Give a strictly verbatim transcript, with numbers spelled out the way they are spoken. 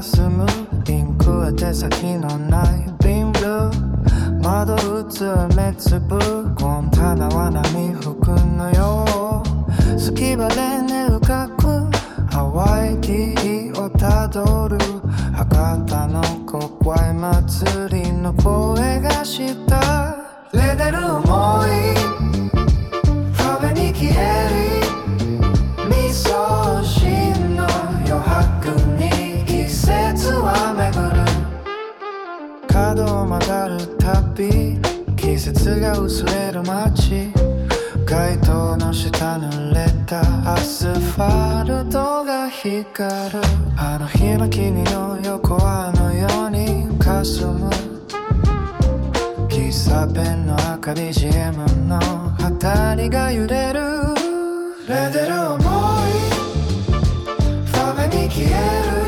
霞むピンクは手先のない瓶ブルー窓打つ目つぶゴン棚は波吹くのよ好きバレね浮かくハワイティーをたどる博多の国会祭りの声がしたレデル思い壁に消える味噌汁の余白に季節は巡る角を曲がるたび季節が薄れる街街灯の下濡れたアスファルトが光るあの日の君の横あのように霞む喫茶店の赤 ビージーエム の当たりが揺れるレデル思いファベに消える